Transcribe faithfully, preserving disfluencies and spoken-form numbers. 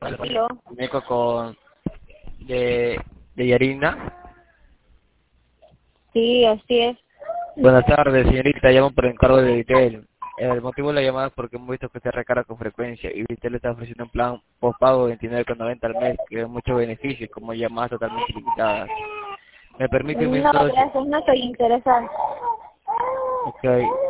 Aló. Comunico con de, de Yarina. Sí, así es. Buenas tardes, señorita. Llamo por encargo de Vitel. El motivo de la llamada es porque hemos visto que se recarga con frecuencia y Vitel le está ofreciendo un plan postpago de veintinueve con noventa al mes que da muchos beneficios como llamadas totalmente ilimitadas. ¿Me permite un No, minuto? gracias, no estoy interesada. Ok.